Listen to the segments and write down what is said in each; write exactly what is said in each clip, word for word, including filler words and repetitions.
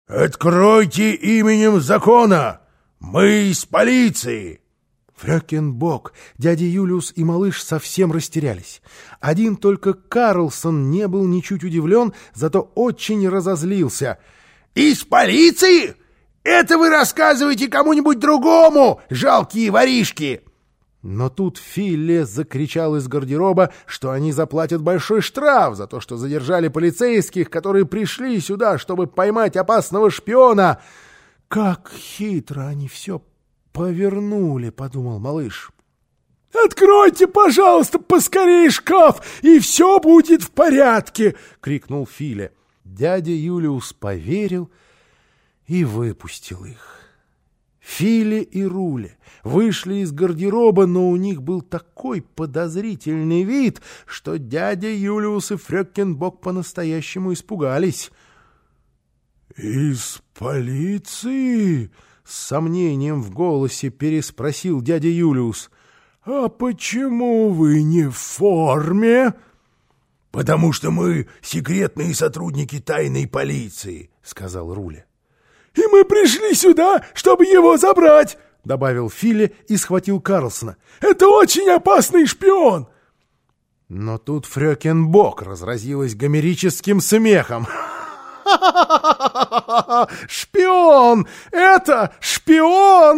«Откройте именем закона! Мы из полиции!» Фрёкинбок, дядя Юлиус и малыш совсем растерялись. Один только Карлсон не был ничуть удивлен, зато очень разозлился. «Из полиции? Это вы рассказываете кому-нибудь другому, жалкие воришки!» Но тут Филли закричал из гардероба, что они заплатят большой штраф за то, что задержали полицейских, которые пришли сюда, чтобы поймать опасного шпиона. «Как хитро они все повернули», — подумал малыш. «Откройте, пожалуйста, поскорее шкаф, и все будет в порядке!» — крикнул Филли. Дядя Юлиус поверил и выпустил их. Филли и Рули вышли из гардероба, но у них был такой подозрительный вид, что дядя Юлиус и Фрёкинбок по-настоящему испугались. «Из полиции?» — с сомнением в голосе переспросил дядя Юлиус. «А почему вы не в форме?» «Потому что мы секретные сотрудники тайной полиции», — сказал Рули. «И мы пришли сюда, чтобы его забрать», — добавил Филли и схватил Карлсона. «Это очень опасный шпион!» Но тут Фрёкинбок разразилась гомерическим смехом. «Шпион! Это шпион!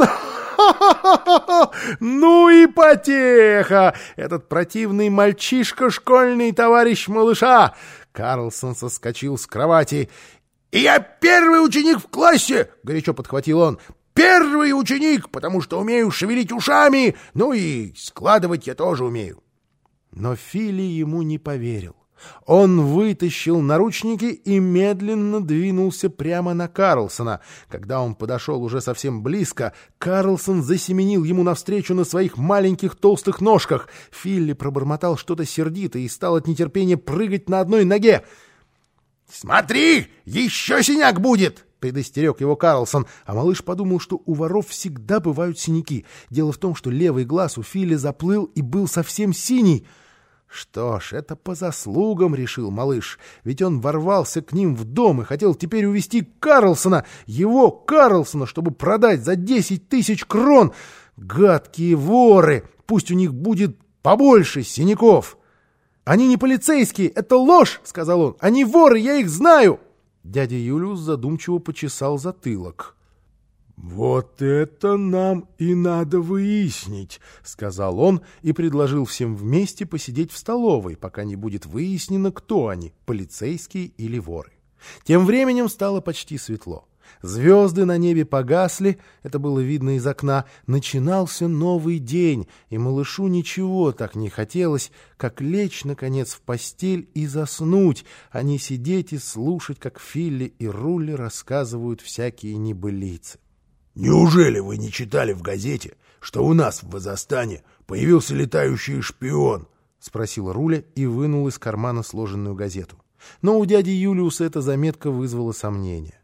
Ну и потеха! Этот противный мальчишка, школьный товарищ малыша!» Карлсон соскочил с кровати. «И я первый ученик в классе!» — горячо подхватил он. «Первый ученик, потому что умею шевелить ушами, ну и складывать я тоже умею». Но Филли ему не поверил. Он вытащил наручники и медленно двинулся прямо на Карлсона. Когда он подошел уже совсем близко, Карлсон засеменил ему навстречу на своих маленьких толстых ножках. Филли пробормотал что-то сердито и стал от нетерпения прыгать на одной ноге. «Смотри, еще синяк будет!» — предостерег его Карлсон, а малыш подумал, что у воров всегда бывают синяки. Дело в том, что левый глаз у Филли заплыл и был совсем синий. Что ж, это по заслугам, решил малыш, ведь он ворвался к ним в дом и хотел теперь увезти Карлсона, его Карлсона, чтобы продать за десять тысяч крон. Гадкие воры, пусть у них будет побольше синяков. «Они не полицейские, это ложь!» — сказал он. «Они воры, я их знаю!» Дядя Юлиус задумчиво почесал затылок. «Вот это нам и надо выяснить», — сказал он и предложил всем вместе посидеть в столовой, пока не будет выяснено, кто они, полицейские или воры. Тем временем стало почти светло. Звезды на небе погасли, это было видно из окна. Начинался новый день, и малышу ничего так не хотелось, как лечь, наконец, в постель и заснуть, а не сидеть и слушать, как Филли и Рули рассказывают всякие небылицы. «Неужели вы не читали в газете, что у нас в Вазастане появился летающий шпион?» — спросил Рули и вынул из кармана сложенную газету. Но у дяди Юлиуса эта заметка вызвала сомнения.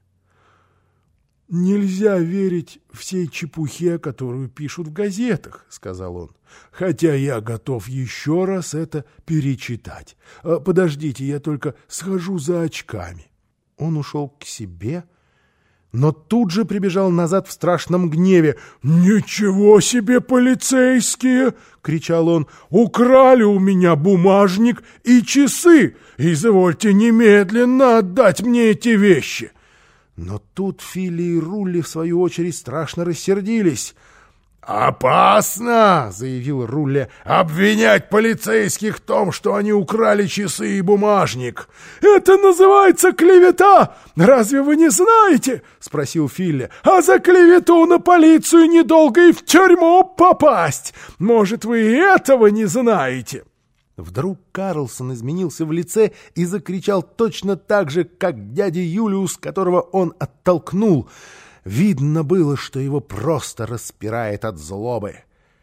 «Нельзя верить всей чепухе, которую пишут в газетах», — сказал он, «хотя я готов еще раз это перечитать. Подождите, я только схожу за очками». Он ушел к себе, но тут же прибежал назад в страшном гневе. «Ничего себе, полицейские!» — кричал он. «Украли у меня бумажник и часы! Извольте немедленно отдать мне эти вещи!» Но тут Филли и Рули, в свою очередь, страшно рассердились. «Опасно, — заявил Рули, — обвинять полицейских в том, что они украли часы и бумажник». «Это называется клевета! Разве вы не знаете? — спросил Филли. — А за клевету на полицию недолго и в тюрьму попасть! Может, вы и этого не знаете?» Вдруг Карлсон изменился в лице и закричал точно так же, как дядя Юлиус, которого он оттолкнул. Видно было, что его просто распирает от злобы.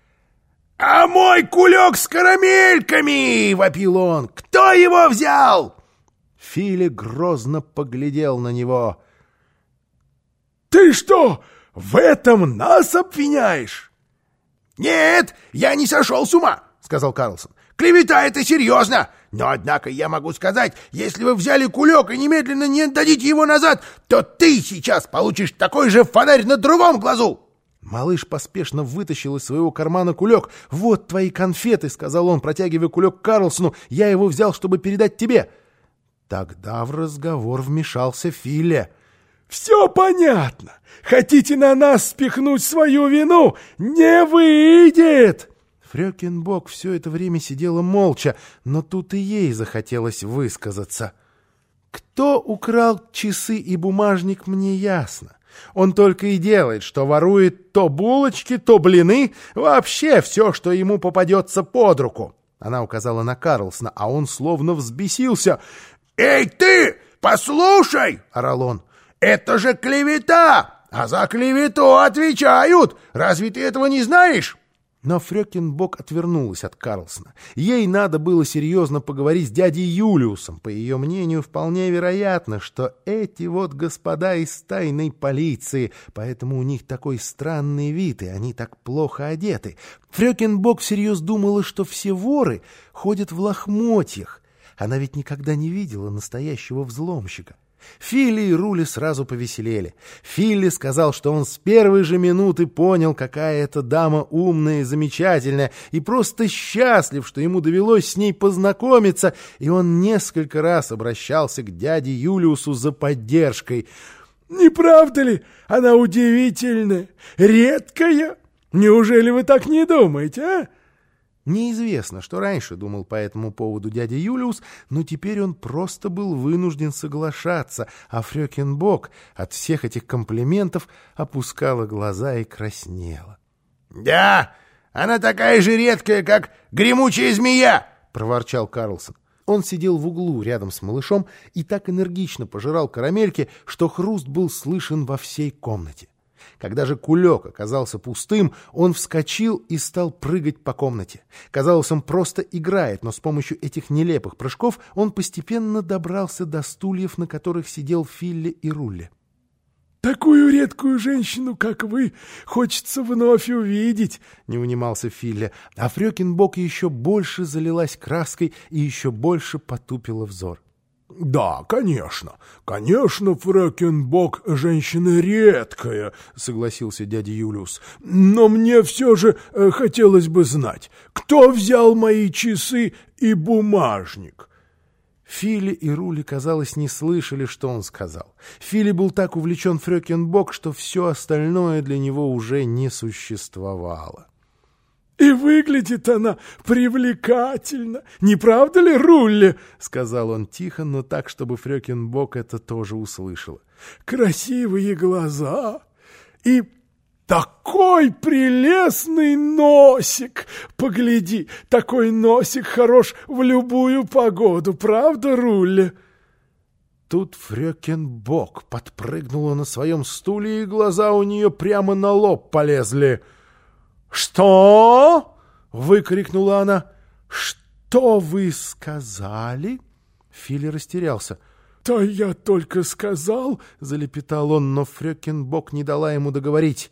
«А мой кулек с карамельками! — вопил он. — Кто его взял?» Филли грозно поглядел на него. «Ты что, в этом нас обвиняешь?» «Нет, я не сошел с ума, — сказал Карлсон. Клевета — это серьезно! Но, однако, я могу сказать, если вы взяли кулек и немедленно не отдадите его назад, то ты сейчас получишь такой же фонарь на другом глазу!» Малыш поспешно вытащил из своего кармана кулек. «Вот твои конфеты», — сказал он, протягивая кулек Карлсону. «Я его взял, чтобы передать тебе». Тогда в разговор вмешался Филли. «Все понятно. Хотите на нас спихнуть свою вину? Не выйдет!» Фрёкинбок все это время сидела молча, но тут и ей захотелось высказаться. «Кто украл часы и бумажник, мне ясно. Он только и делает, что ворует то булочки, то блины, вообще все, что ему попадется под руку». Она указала на Карлсона, а он словно взбесился. «Эй, ты! Послушай!» — орал он. «Это же клевета! А за клевету отвечают! Разве ты этого не знаешь?» Но Фрёкинбок отвернулась от Карлсона. Ей надо было серьезно поговорить с дядей Юлиусом. По ее мнению, вполне вероятно, что эти вот господа из тайной полиции, поэтому у них такой странный вид, и они так плохо одеты. Фрёкинбок всерьез думала, что все воры ходят в лохмотьях. Она ведь никогда не видела настоящего взломщика. Филли и Рули сразу повеселели. Филли сказал, что он с первой же минуты понял, какая эта дама умная и замечательная, и просто счастлив, что ему довелось с ней познакомиться, и он несколько раз обращался к дяде Юлиусу за поддержкой. «Не правда ли? Она удивительная, редкая. Неужели вы так не думаете, а?» Неизвестно, что раньше думал по этому поводу дядя Юлиус, но теперь он просто был вынужден соглашаться, а Фрёкинбок от всех этих комплиментов опускала глаза и краснела. «Да, она такая же редкая, как гремучая змея!» — проворчал Карлсон. Он сидел в углу рядом с малышом и так энергично пожирал карамельки, что хруст был слышен во всей комнате. Когда же кулек оказался пустым, он вскочил и стал прыгать по комнате. Казалось, он просто играет, но с помощью этих нелепых прыжков он постепенно добрался до стульев, на которых сидел Филли и Рулли. «Такую редкую женщину, как вы, хочется вновь увидеть», — не унимался Филли. А Фрёкинбок еще больше залилась краской и еще больше потупила взор. «Да, конечно, конечно, Фрёкинбок женщина редкая», — согласился дядя Юлиус. «Но мне все же э, хотелось бы знать, кто взял мои часы и бумажник?» Филли и Рули, казалось, не слышали, что он сказал. Филли был так увлечен Фрёкинбок, что все остальное для него уже не существовало. «И выглядит она привлекательно, не правда ли, Рулли?» — сказал он тихо, но так, чтобы Фрёкинбок это тоже услышала. «Красивые глаза и такой прелестный носик! Погляди, такой носик хорош в любую погоду, правда, Рулли?» Тут Фрёкинбок подпрыгнула на своем стуле, и глаза у нее прямо на лоб полезли. «Что?» — выкрикнула она. «Что вы сказали?» Филли растерялся. «Да я только сказал», — залепетал он, но Фрёкинбок не дала ему договорить.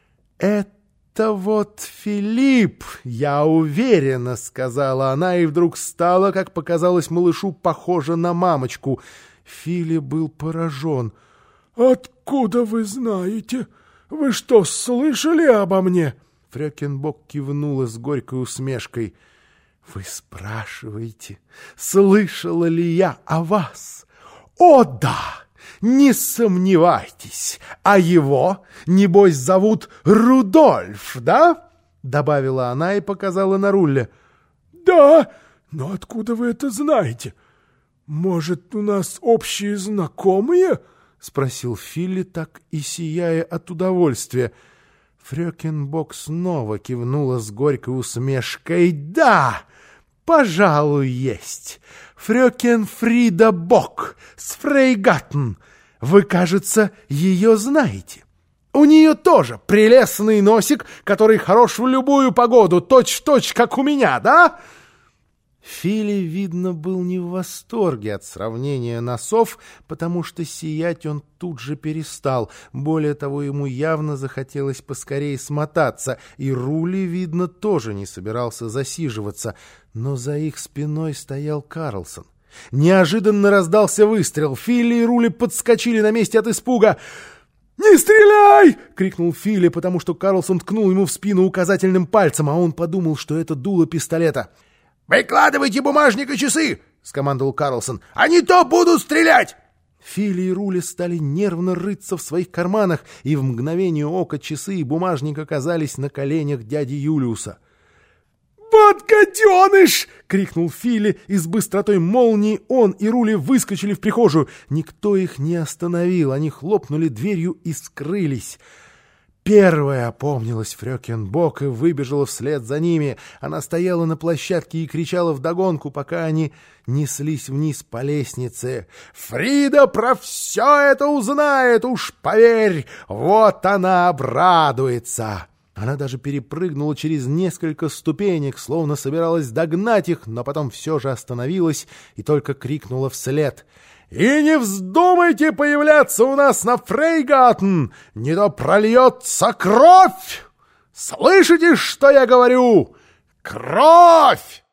«Это вот Филипп, я уверена», — сказала она, и вдруг стала, как показалось малышу, похожа на мамочку. Филли был поражен. «Откуда вы знаете? Вы что, слышали обо мне?» Фрёкинбок кивнула с горькой усмешкой. «Вы спрашиваете, слышала ли я о вас? О, да! Не сомневайтесь! А его, небось, зовут Рудольф, да?» Добавила она и показала на Рулли. «Да, но откуда вы это знаете? Может, у нас общие знакомые?» Спросил Филли, так и сияя от удовольствия. Фрёкинбок снова кивнула с горькой усмешкой. «Да, пожалуй, есть. Фрёкинфрида Бок с Фрейгаттен. Вы, кажется, ее знаете. У нее тоже прелестный носик, который хорош в любую погоду, точь-в-точь, как у меня, да?» Фили, видно, был не в восторге от сравнения носов, потому что сиять он тут же перестал. Более того, ему явно захотелось поскорее смотаться, и Рули, видно, тоже не собирался засиживаться. Но за их спиной стоял Карлсон. Неожиданно раздался выстрел. Фили и Рули подскочили на месте от испуга. «Не стреляй!» — крикнул Фили, потому что Карлсон ткнул ему в спину указательным пальцем, а он подумал, что это дуло пистолета. «Выкладывайте бумажник и часы!» — скомандовал Карлсон. «А не то буду стрелять!» Фили и Рули стали нервно рыться в своих карманах, и в мгновение ока часы и бумажник оказались на коленях дяди Юлиуса. «Вот гаденыш!» — крикнул Фили, и с быстротой молнии он и Рули выскочили в прихожую. Никто их не остановил, они хлопнули дверью и скрылись. Первая опомнилась Фрёкинбок и выбежала вслед за ними. Она стояла на площадке и кричала вдогонку, пока они неслись вниз по лестнице. «Фрида про все это узнает, уж поверь! Вот она обрадуется!» Она даже перепрыгнула через несколько ступенек, словно собиралась догнать их, но потом все же остановилась и только крикнула вслед: «И не вздумайте появляться у нас на Фрейгатен, не то прольется кровь! Слышите, что я говорю? Кровь!»